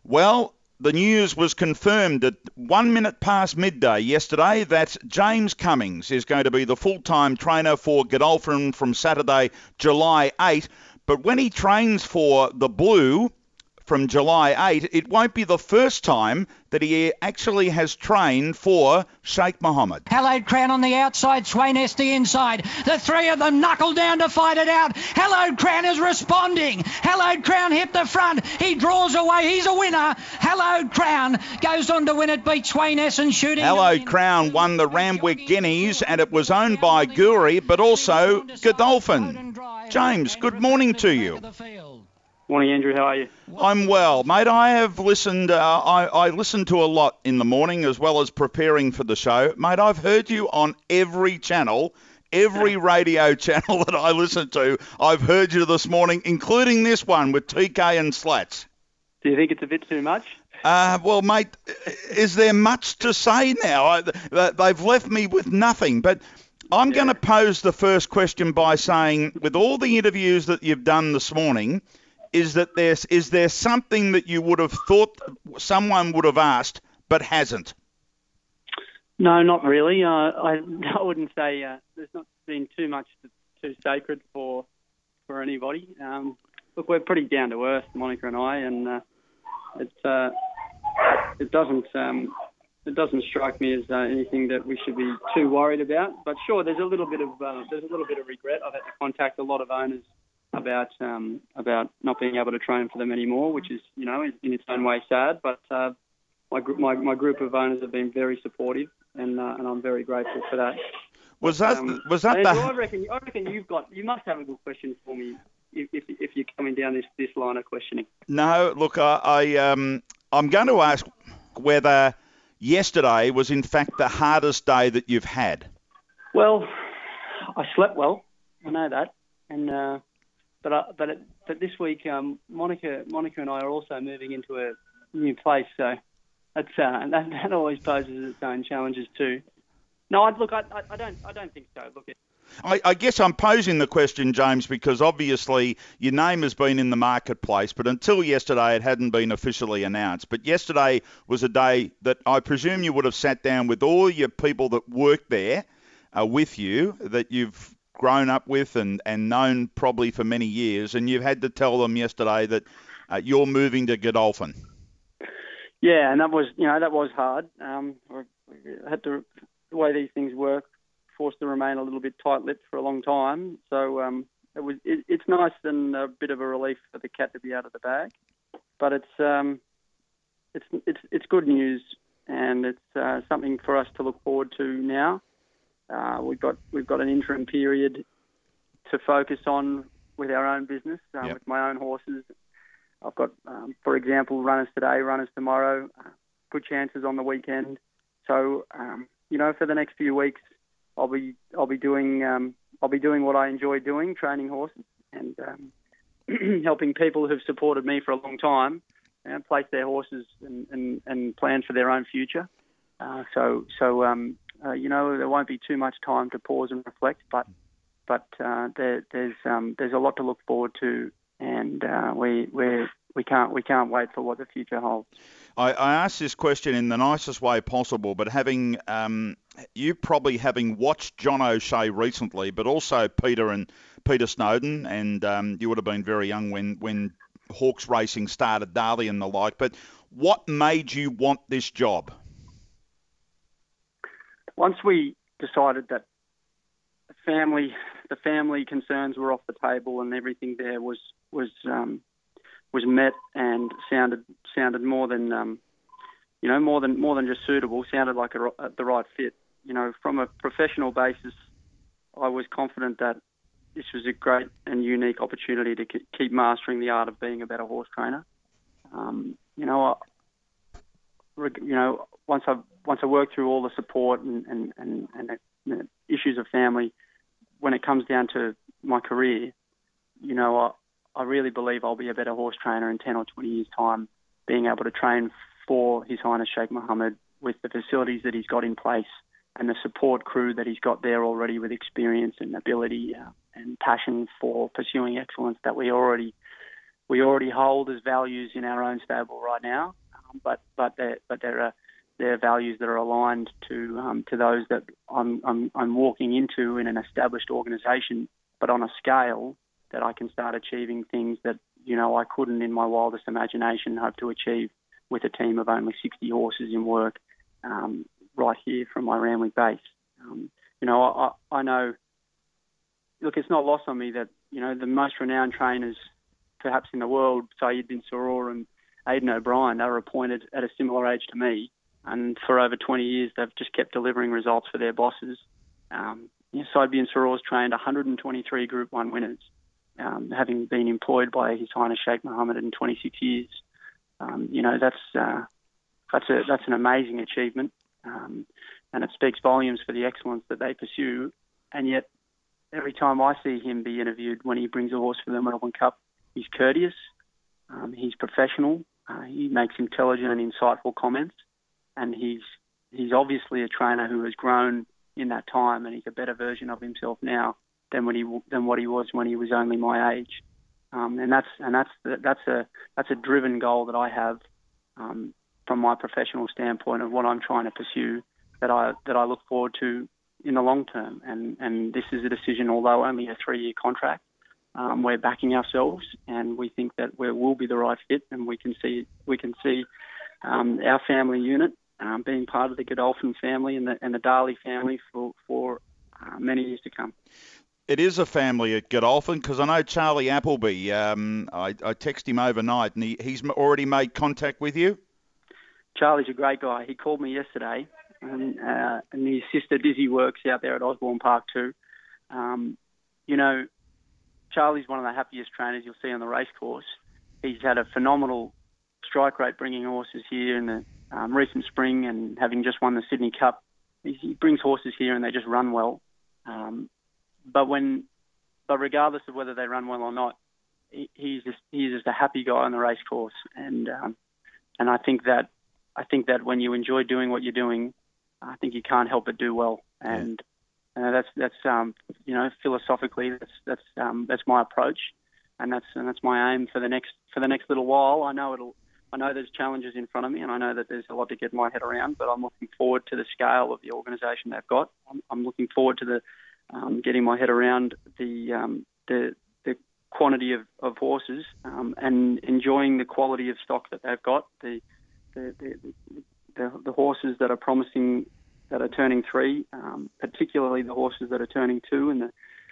Well, the news was confirmed at 1 minute past midday yesterday that James Cummings is going to be the full-time trainer for Godolphin from Saturday, July 8. But when he trains for the Blue from July 8, it won't be the first time that he actually has trained for Sheikh Mohammed. Hallowed Crown on the outside, Swain Esty inside. The three of them knuckle down to fight it out. Hallowed Crown is responding. Hallowed Crown hit the front. He draws away. He's a winner. Hallowed Crown goes on to win it, beat Swain Essen shooting. Hallowed Crown won the Randwick Guineas, and it was owned by Guri, but also Godolphin. James, good morning to you. Morning, Andrew. How are you? I'm well, mate. I have listened. I listened to a lot in the morning as well as preparing for the show, mate. I've heard you on every channel, every radio channel that I listen to. I've heard you this morning, including this one with TK and Slats. Do you think it's a bit too much? Well, mate, is there much to say now? They've left me with nothing, but I'm going to pose the first question by saying, with all the interviews that you've done this morning, is there something that you would have thought someone would have asked but hasn't? No, not really. I wouldn't say there's not been too much too sacred for anybody. Look, we're pretty down to earth, Monica and I, and it doesn't strike me as anything that we should be too worried about. But sure, there's a little bit of regret. I've had to contact a lot of owners about not being able to train for them anymore, which is, in its own way sad. But my group of owners have been very supportive, and I'm very grateful for that. I reckon you must have a good question for me if you're coming down this line of questioning. No, look, I'm going to ask whether yesterday was in fact the hardest day that you've had. Well, I slept well. I know that, and. But this week, Monica and I are also moving into a new place, so that always poses its own challenges too. No, I don't think so. Look, I guess I'm posing the question, James, because obviously your name has been in the marketplace, but until yesterday it hadn't been officially announced. But yesterday was a day that I presume you would have sat down with all your people that work there with you, that you've grown up with and known probably for many years, and you've had to tell them yesterday that you're moving to Godolphin. Yeah, and that was hard. I had to, the way these things work, forced to remain a little bit tight-lipped for a long time. So it's nice and a bit of a relief for the cat to be out of the bag, but it's good news, and it's something for us to look forward to now. We've got an interim period to focus on with our own business, with my own horses. I've got, for example, runners today, runners tomorrow, good chances on the weekend. So, for the next few weeks, I'll be doing what I enjoy doing, training horses and helping people who've supported me for a long time place their horses and plan for their own future. There won't be too much time to pause and reflect, but there's a lot to look forward to, and we can't wait for what the future holds. I asked this question in the nicest way possible, but having watched John O'Shea recently, but also Peter Snowden, and you would have been very young when Hawks racing started, Darley and the like. But what made you want this job? Once we decided that the family concerns were off the table and everything there was met and sounded more than just suitable, sounded like the right fit. From a professional basis, I was confident that this was a great and unique opportunity to keep mastering the art of being a better horse trainer. Once I work through all the support and the issues of family, when it comes down to my career, I really believe I'll be a better horse trainer in 10 or 20 years' time, being able to train for His Highness Sheikh Mohammed with the facilities that he's got in place and the support crew that he's got there already with experience and ability and passion for pursuing excellence that we already we already hold as values in our own stable right now, but there are values that are aligned to those that I'm walking into in an established organisation, but on a scale that I can start achieving things that I couldn't in my wildest imagination hope to achieve with a team of only 60 horses in work right here from my Randwick base. I know. Look, it's not lost on me that the most renowned trainers, perhaps in the world, Saeed bin Surur and Aidan O'Brien, they were appointed at a similar age to me, and for over 20 years they've just kept delivering results for their bosses. Saeed bin Surur's trained 123 Group 1 winners, having been employed by His Highness Sheikh Mohammed in 26 years. That's an amazing achievement, and it speaks volumes for the excellence that they pursue. And yet, every time I see him be interviewed when he brings a horse for the Melbourne Cup, he's courteous, he's professional, he makes intelligent and insightful comments, and he's obviously a trainer who has grown in that time, and he's a better version of himself now than what he was when he was only my age. And that's a driven goal that I have from my professional standpoint of what I'm trying to pursue, that I look forward to in the long term. And this is a decision, although only a 3-year contract. We're backing ourselves, and we think that we will be the right fit, and we can see our family unit being part of the Godolphin family and the Darley family for many years to come. It is a family at Godolphin, because I know Charlie Appleby. I texted him overnight, and he's already made contact with you. Charlie's a great guy. He called me yesterday, and his sister Dizzy works out there at Osborne Park too. Charlie's one of the happiest trainers you'll see on the race course. He's had a phenomenal strike rate bringing horses here in the recent spring, and having just won the Sydney Cup, he brings horses here and they just run well. But regardless of whether they run well or not, he's just a happy guy on the race course, and I think that when you enjoy doing what you're doing, I think you can't help but do well. And that's philosophically that's my approach, and that's my aim for the next little while. I know there's challenges in front of me, and I know that there's a lot to get my head around, but I'm looking forward to the scale of the organisation they've got. I'm looking forward to the getting my head around the quantity of horses, and enjoying the quality of stock that they've got. The horses that are promising, that are turning 3, particularly the horses that are turning 2, and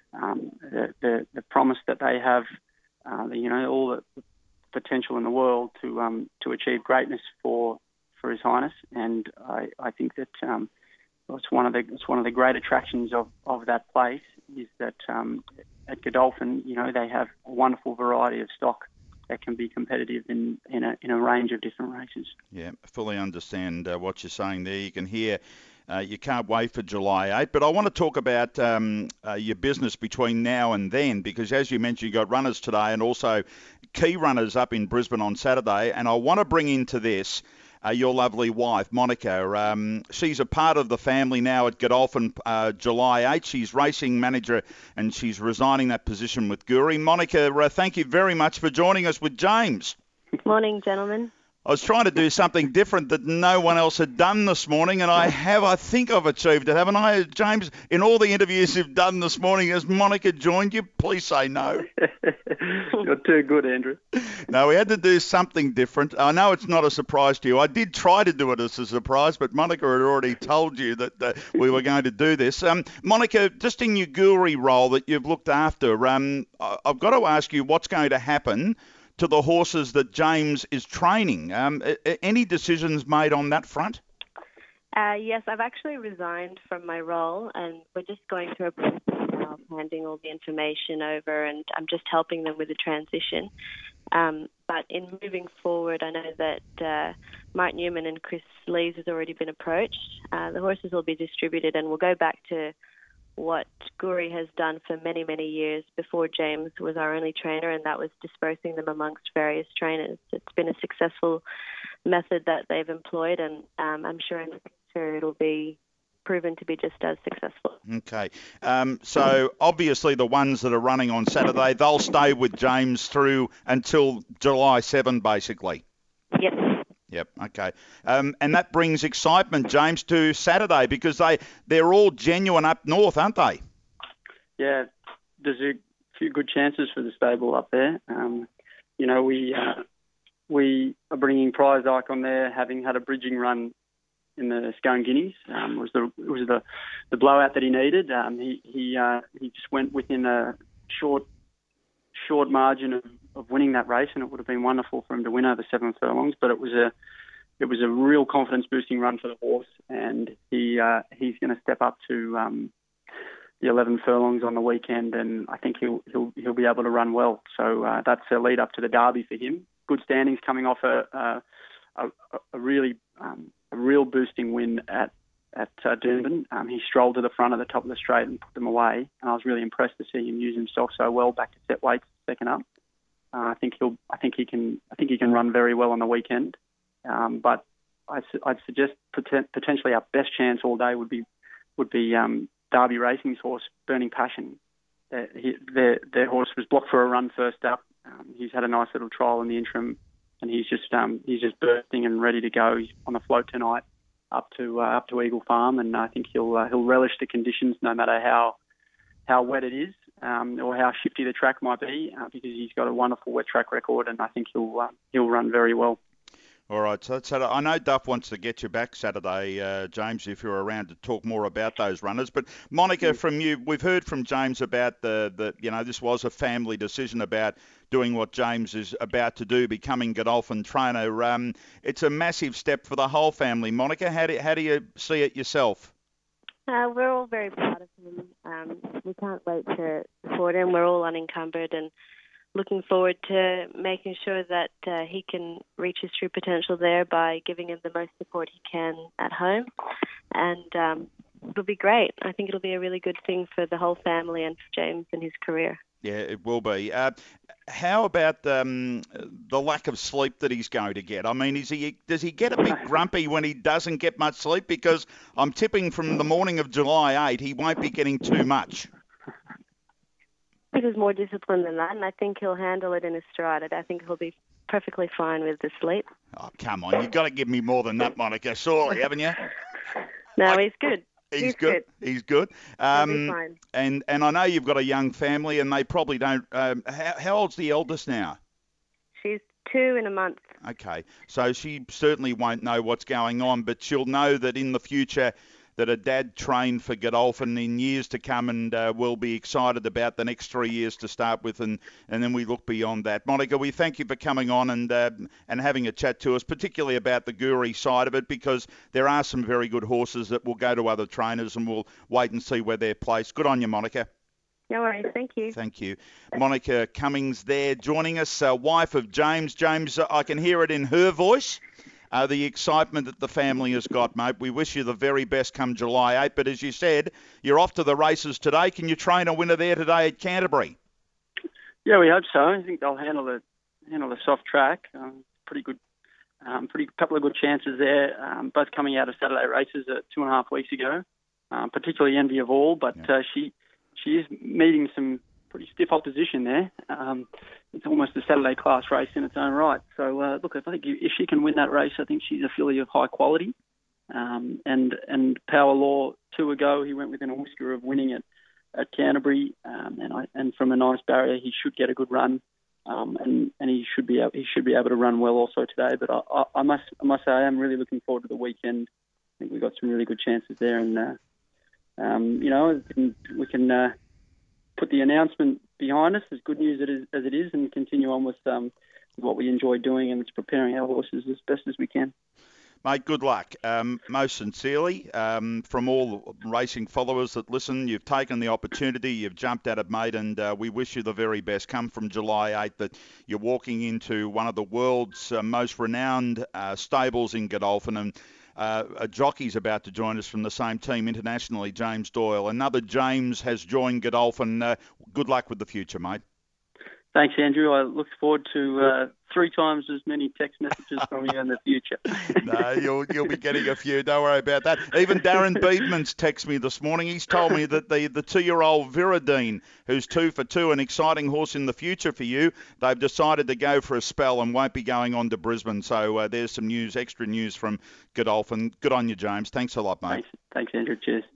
the promise that they have, all the potential in the world to achieve greatness for His Highness. And I think that it's one of the great attractions of that place is that at Godolphin, they have a wonderful variety of stock that can be competitive in a range of different races. Yeah, fully understand what you're saying there. You can hear you can't wait for July 8. But I want to talk about your business between now and then, because as you mentioned, you've got runners today and also key runners up in Brisbane on Saturday. And I want to bring into this your lovely wife, Monica. She's a part of the family now at Godolphin July 8. She's racing manager, and she's resigning that position with Guri. Monica, thank you very much for joining us with James. Morning, gentlemen. I was trying to do something different that no one else had done this morning, and I think I've achieved it, haven't I? James, in all the interviews you've done this morning, has Monica joined you? Please say no. You're too good, Andrew. No, we had to do something different. I know it's not a surprise to you. I did try to do it as a surprise, but Monica had already told you that we were going to do this. Monica, just in your Guri role that you've looked after, I've got to ask you what's going to happen to the horses that James is training. Any decisions made on that front? Yes, I've actually resigned from my role, and we're just going through a process now of handing all the information over, and I'm just helping them with the transition. But in moving forward, I know that Mark Newman and Chris Lees has already been approached. The horses will be distributed, and we'll go back to what Guri has done for many, many years before James was our only trainer, and that was dispersing them amongst various trainers. It's been a successful method that they've employed, and I'm sure in the future it'll be proven to be just as successful. Okay. So obviously the ones that are running on Saturday, they'll stay with James through until July 7, basically. Yep. Yep. Okay. And that brings excitement, James, to Saturday because they're all genuine up north, aren't they? Yeah. There's a few good chances for the stable up there. We are bringing Prize Icon there, having had a bridging run in the Scone Guineas. It was the blowout that he needed. He just went within a short margin of winning that race, and it would have been wonderful for him to win over 7 furlongs. But it was a real confidence boosting run for the horse, and he's going to step up to the 11 furlongs on the weekend, and I think he'll be able to run well. So that's a lead up to the Derby for him. Good standings coming off a real boosting win at Doomben. He strolled to the front of the top of the straight and put them away, and I was really impressed to see him use himself so well back to set weights second up. I think he can run very well on the weekend. But I'd suggest potentially our best chance all day would be Derby Racing's horse, Burning Passion. Their horse was blocked for a run first up. He's had a nice little trial in the interim, and he's just bursting and ready to go. He's on the float tonight up to Eagle Farm, and I think he'll relish the conditions no matter how wet it is or how shifty the track might be, because he's got a wonderful wet track record, and I think he'll run very well. All right, so I know Duff wants to get you back Saturday, James, if you're around to talk more about those runners. But Monica, from you, we've heard from James about this was a family decision about doing what James is about to do, becoming Godolphin trainer. It's a massive step for the whole family. Monica, how do you see it yourself? We're all very proud of him. We can't wait to support him. We're all unencumbered and looking forward to making sure that he can reach his true potential there by giving him the most support he can at home. And it'll be great. I think it'll be a really good thing for the whole family and for James and his career. Yeah, it will be. How about the lack of sleep that he's going to get? I mean, does he get a bit grumpy when he doesn't get much sleep? Because I'm tipping from the morning of July 8, he won't be getting too much. I think he's more disciplined than that, and I think he'll handle it in his stride. I think he'll be perfectly fine with the sleep. Oh, come on. You've got to give me more than that, Monica, surely, haven't you? No, he's good. He's good. He's good. He'll be fine. And I know you've got a young family, and they probably don't... how old's the eldest now? She's 2 in a month. Okay. So she certainly won't know what's going on, but she'll know that in the future that a dad trained for Godolphin in years to come, and will be excited about the next 3 years to start with, and then we look beyond that. Monica, we thank you for coming on and having a chat to us, particularly about the Gooree side of it, because there are some very good horses that will go to other trainers, and we'll wait and see where they're placed. Good on you, Monica. No worries. Thank you. Thank you. Monica Cummings there joining us, wife of James. James, I can hear it in her voice. The excitement that the family has got, mate. We wish you the very best come July 8. But as you said, you're off to the races today. Can you train a winner there today at Canterbury? Yeah, we hope so. I think they'll handle the soft track. Pretty good, couple of good chances there. Both coming out of Saturday races 2.5 weeks ago. Particularly Envy of All, but she is meeting some pretty stiff opposition there. It's almost a Saturday class race in its own right. So look, I think if she can win that race, I think she's a filly of high quality. And Power Law 2 ago, he went within a whisker of winning it at Canterbury, and from a nice barrier, he should get a good run. And he should be able to run well also today. But I must say I am really looking forward to the weekend. I think we've got some really good chances there, and we can put the announcement behind us, as good news as it is, and continue on with what we enjoy doing, and it's preparing our horses as best as we can. Mate, good luck. Most sincerely, from all racing followers that listen, you've taken the opportunity, you've jumped at it, mate, and we wish you the very best. Come from July 8, that you're walking into one of the world's most renowned stables in Godolphin, and a jockey's about to join us from the same team internationally, James Doyle. Another James has joined Godolphin. Good luck with the future, mate. Thanks, Andrew. I look forward to 3 times as many text messages from you in the future. No, you'll be getting a few. Don't worry about that. Even Darren Beedman's texted me this morning. He's told me that the 2-year-old Viridine, who's 2 for 2, an exciting horse in the future for you, they've decided to go for a spell and won't be going on to Brisbane. So there's some news, extra news from Godolphin. Good on you, James. Thanks a lot, mate. Thanks, Andrew. Cheers.